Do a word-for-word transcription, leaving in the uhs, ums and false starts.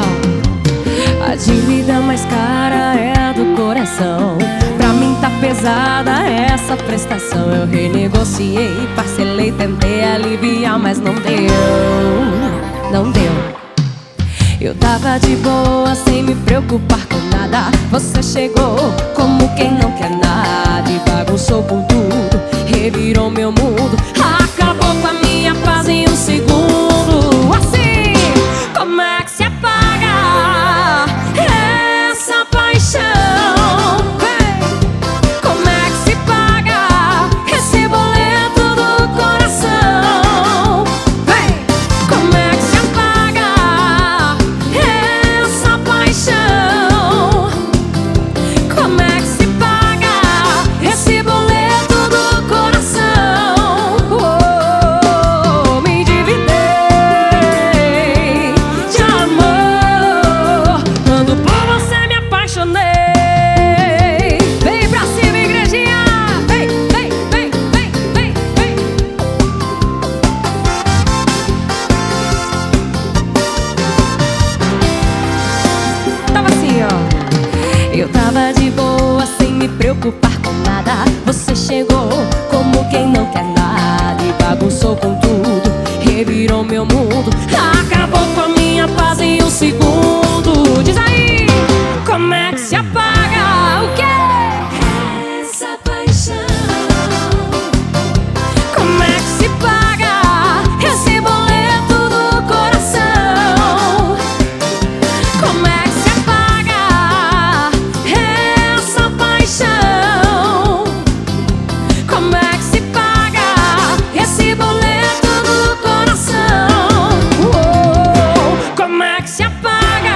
ó. A dívida mais cara é a do coração. Pra mim tá pesada essa prestação. Eu renegociei, parcelei, tentei aliviar, mas não deu, não deu. Eu tava de boa, sem me preocupar com nada. Você chegou como quem não quer nada e bagunçou com tudo, revirou meu mundo, acabou com a minha paz em um segundo. Assim, como é que se apaga essa paixão? Vem, como é que se paga esse boleto do coração? Vem, como é que se apaga essa paixão? Como é que se paga esse boleto do coração? Oh, me endividei de amor quando por você me apaixonei. Vem pra cima, igrejinha! Vem, vem, vem, vem, vem, vem. Tava assim, ó. Eu tava de boa, sem me preocupar com nada. Você chegou como quem não quer nada e bagunçou com tudo, revirou meu mundo, acabou com a minha paz em um segundo. Diz aí, como é que se apaga o quê? Essa paixão. Como é que se paga esse boleto do coração? Como é que se apaga essa paixão? Como é que se paga esse boleto do coração? Oh, como é que se apaga